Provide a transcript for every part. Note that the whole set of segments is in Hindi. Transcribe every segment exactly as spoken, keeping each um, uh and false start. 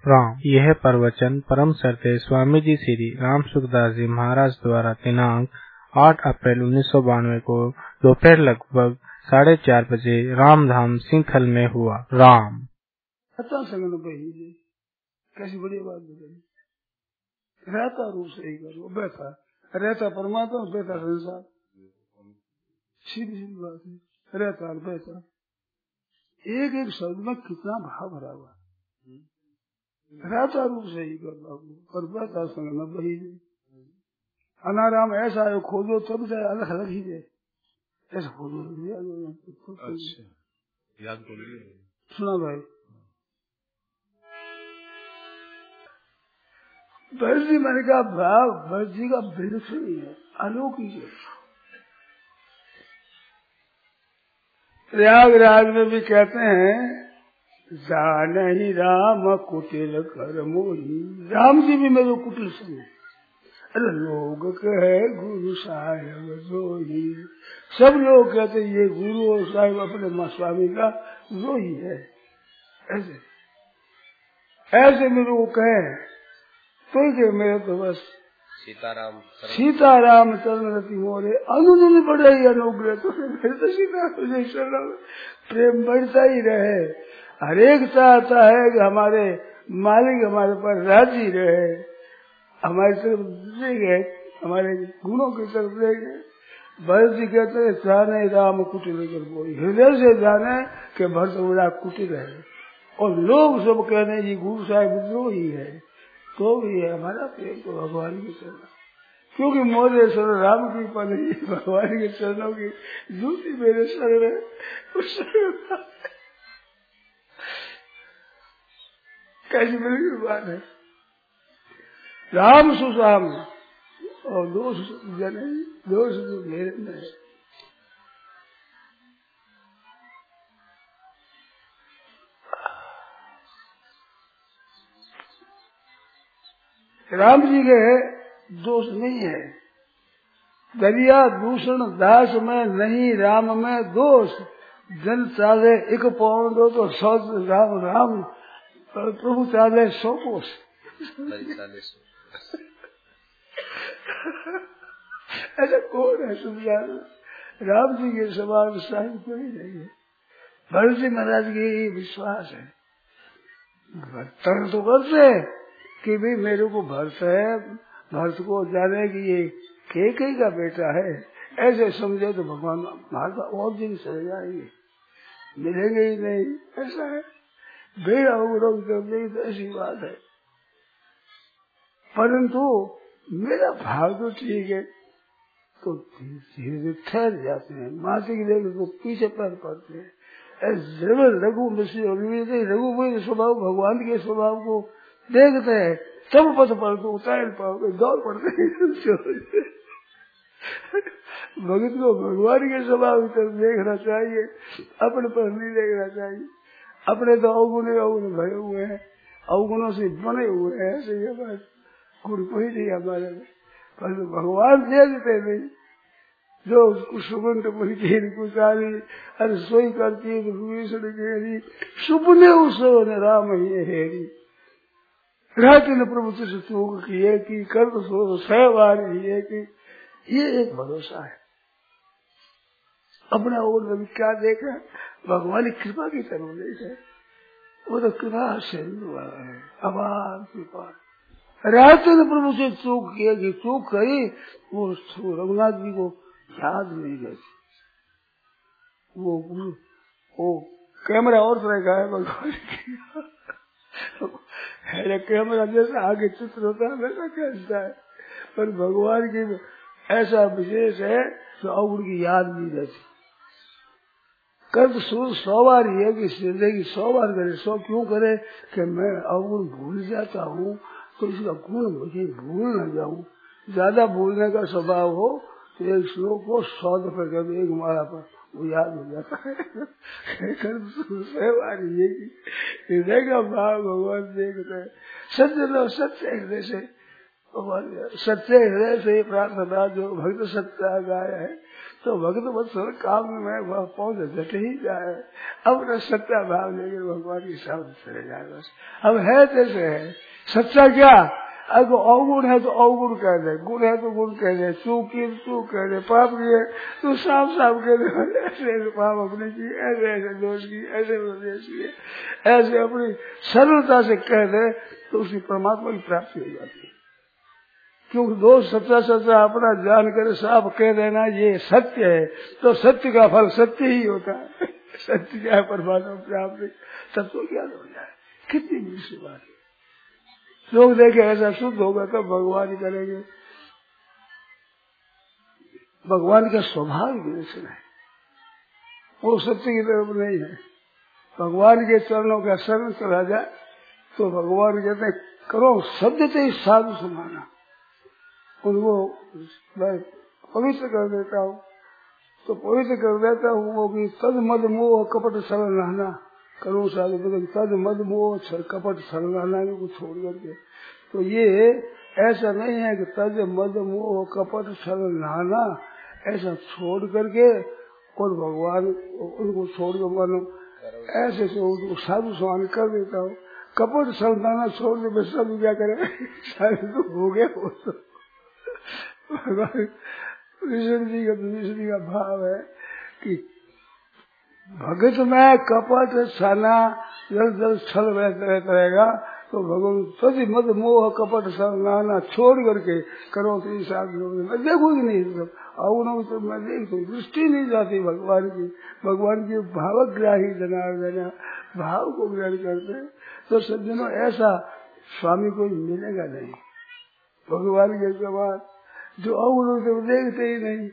राम। यह प्रवचन परम श्रद्धेय स्वामी जी श्री राम सुखदास जी महाराज द्वारा दिनांक आठ अप्रैल उन्नीस सौ बानवे को दोपहर लगभग साढ़े चार बजे रामधाम सिंहखल में हुआ। राम। कैसी बढ़िया बात बताई। रहता रूप से ही करो, बैठा रहता परमात्मा, बैठा संसार, सीधी सीधी बात है। रहता और बैठा, एक एक शब्द में कितना भाव भरा हुआ। रहता रूप से ही कर बाबू, और बैठा संग न बही दे। अनाराम ऐसा है, खोजो तब जाए, अलग अलग ही दे, ऐसा खोजो याद कर लिया। सुना भाई, भरजी मैंने कहा भाव भरजी का बिल्कुल नहीं है, अलौकिक है। प्रयागराज में भी कहते हैं, जानहि राम कुटिल कर मोही। राम जी भी मेरे कुटिल सुने। अरे लोग कहे गुरु साहेब जोही, सब लोग कहते ये गुरु और साहिब अपने माँ स्वामी का जो ही है। ऐसे ऐसे मेरे को कहे तो ही मेरे तो बस सीताराम सीताराम चरण रति मोरे अनुदिन बढ़े ही अनुग्रह। तो फिर तो सीताराम प्रेम बढ़ता ही रहे। हरेक चाहता है कि हमारे मालिक हमारे पर राजी रहे, हमारी तरफ देखे, हमारे गुणों की तरफ देखे। भरत जी कहते हैं, जाने राम कुटिल कर बोली, हृदय से जाने कि भरत बड़ा कुटिल है। और लोग सब कहने ये गुरु साहिब जो ही है, तो भी है हमारा प्रेम तो भगवान के चरणों, क्योंकि मोरे शरण राम की पल भगवान के चरणों की जूती मेरे शरण है। कैसी बड़ी बात है। राम सुशाम और दोष जने दोष जो मेरे में है। राम जी के दोष नहीं है। दरिया दूषण दास में नहीं राम में दोष, जन चाले एक पौन दो तो सौ राम राम, प्रभु चाले सौ कोष। ऐसा कौन है समझाना। राम जी के समान साहिब कोई नहीं है। भरत जी महाराज की विश्वास है, तर्क तो करते कि भाई मेरे को भरत है, भरत को जाने की ये केकई का बेटा है, ऐसे समझे तो भगवान महाराज और दिन चले जाएंगे, मिलेंगे ही नहीं। ऐसा है बेड़ा उगड़ों की तो ऐसी बात है। परंतु मेरा भाव तो ठीक है, तो धीरे धीरे ठहर जाते हैं। मासी की देख तो पीछे पैर पड़ते हैं। रघु रघु स्वभाव भगवान के स्वभाव को देखते हैं, सब पथ पर तो उतार पाओगे, दौड़ पड़ते हैं। भगत को भगवान के स्वभाव की तरफ देखना चाहिए, अपने पर नहीं देखना चाहिए। अपने तो अवगुण अवगुण भरे हुए हैं, अवगुणों से बने हुए हैं। ऐसे ही हमारे गुण कोई नहीं हमारे में, पर तो भगवान देखते नहीं। जो उसको सुगंध पुरी कुचारी, अरे सोई करती है सुपने उसो ने राम ही हेरी। रहते न प्रभु से चूक किए कि कर तो सो सहवार ही कि ये एक भरोसा है। अपने और में क्या देखा, भगवान की कृपा की तरफ देखा, वो तो कृपा से हुआ है, अपार कृपा। रहते न प्रभु से चूक किए कि चूक करी, वो रघुनाथ जी को याद नहीं रहती। वो वो कैमरा और तरह का है भगवान की। कैमरा जैसा आगे चित्र होता है वैसा कहता है, पर भगवान की ऐसा विशेष है तो अवगुण की याद नहीं रहती। कर तो सौ बार ही है कि हृदय की सौ बार करे। सौ क्यों करे कि मैं अवगुण भूल जाता हूँ, तो इसका गुण मुझे भूल न जाऊं। ज्यादा भूलने का स्वभाव हो तो एक श्लोक को सौ दफे कर एक माला पर वो याद हो जाता है। हृदय का भाव भगवान देखते हैं। सत्य लो सत्य हृदय से सच्चे हृदय से प्रार्थना जो भक्त सच्चा गाय है तो भक्त वत्सल काम में वह पहुंच जट ही जाए। अब न सच्चा भाव लेकर भगवान की शब्द चले जाए बस। अब है जैसे है, सच्चा क्या, अगर अवगुण है तो अवगुण कह दे, गुण है तो गुण कह दे, चूक की तू कह दे, पाप किए तो साफ साफ कह दे, ऐसे पाप अपने की, ऐसे ऐसे दोष की, ऐसे उपदेश किए, ऐसे अपनी सरलता से कह दे तो उसकी परमात्मा की प्राप्ति हो जाती है। क्योंकि दोष सच्चा सच्चा अपना जान कर साफ कह देना ये सत्य है तो सत्य का फल सत्य ही होता है। सत्य क्या है, परमात्मा प्राप्ति, तत्व क्या हो जाए, कितनी मीठी बात है। लोग देखे ऐसा शुद्ध होगा तब भगवान करेंगे। भगवान का स्वभाव विलक्षण है, वो सत्य की तरफ नहीं है। भगवान के चरणों का शरण चला जाए तो भगवान कहते हैं करो शब्द से ही साधु समाना, उनको मैं पवित्र कर देता हूँ तो पवित्र कर देता हूँ। वो भी तद मद मोह कपट सरल रहना, करो साधु तद मद मोह कपट सरल रहना को छोड़ करके। तो ये ऐसा नहीं है कि तद मद मोह कपट सरल रहना ऐसा छोड़ करके और भगवान उनको छोड़ कर मानो ऐसे से उनको साधु समान कर देता हूँ। कपट सरल छोड़ के मैं सब क्या करे, सारे तो हो गया वो तो भगवान विष्णु जी का विष्णु जी का भाव है कि भगत में कपट छाना जल जल छल रहता रहेगा तो भगवान सदी मद मोह कपट सरनाना छोड़ करके करो तो साथ मैं देखूंगी नहीं सब अवगुणों तो मैं देखता हूँ, दृष्टि नहीं जाती भगवान की। भगवान की भावग्राही जनार्दन भाव को ग्रहण करते तो सज्जनों ऐसा स्वामी को मिलेगा नहीं भगवान के समान जो अवगुण से देखते ही नहीं।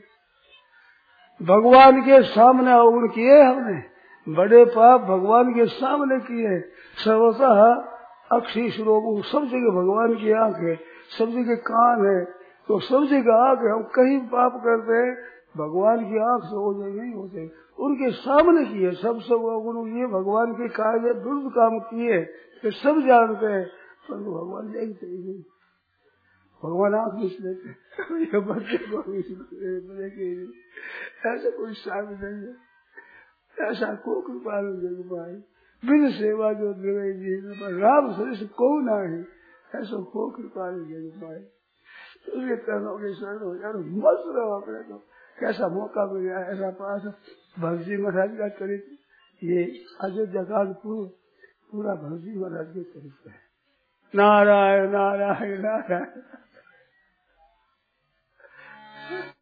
भगवान के सामने अवगुण किए हमने, बड़े पाप भगवान के सामने किए। सर्वतः अक्षी श्लोक सब जगह भगवान की आंख है, सब जगह कान है, तो सब जगह आंख है। हम कहीं पाप करते हैं भगवान की आंख से हो जाए नहीं होते, उनके सामने किए सब सब अवगुण ये भगवान के कार्य दुर्द काम किए तो सब जानते हैं पर भगवान देखते ही नहीं। भगवान आंख मिस लेते ये बच्चे को देखे ही नहीं, ऐसा कोई साधु नहीं है, ऐसा को कृपा जग पाए बिन सेवा जो राम श्रेष्ठ को ना है, ऐसा को कृपा जग पाए। तो कर्णों के शरण हो जाए मस्त रहो अपने को। कैसा मौका मिल गया ऐसा पास भक्ति महाराज का चरित्र, ये अयोध्या काल पूरा पूरा भक्ति महाराज के चरित्र है। नारायण नारायण नारायण।